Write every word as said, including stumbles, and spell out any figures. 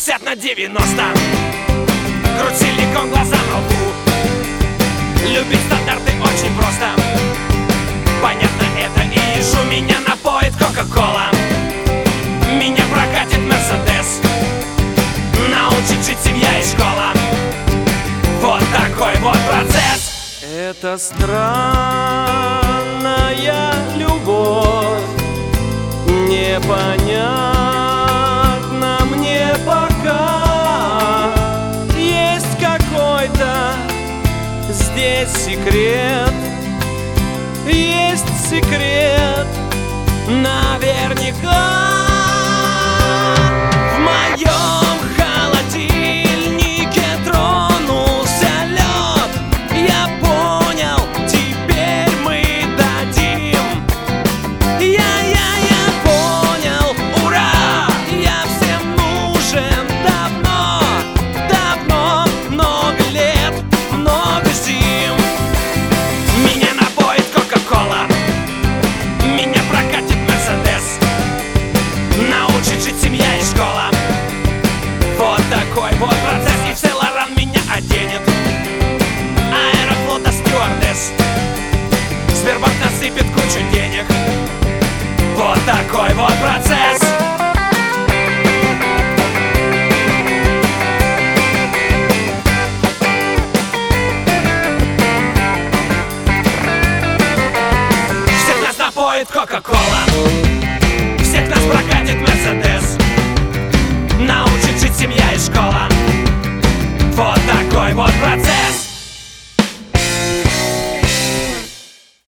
шестьдесят на девяносто. Грудь силикон, глаза на лбу. Любить стандарты очень просто. Понятно это и ежу. Меня напоит кока-кола. Меня прокатит мерседес. Научит жить семья и школа. Вот такой вот процесс. Это странная любовь, непонятно мне пока. Есть какой-то здесь секрет, есть секрет наверняка. В моем холодильнике тронулся лед. Я понял, теперь мы дадим. Я-я-я понял, ура! Я всем нужен давно, давно, много лет, много зим. Меня напоит кока-кола. Меня прокатит мерседес. Научит жить семья и школа. Вот такой вот процесс. И в Сен-Лоран меня оденет Аэрофлота стюардесс. Сбербанк насыпет кучу денег. Вот такой вот процесс. Всех нас напоит кока-кола.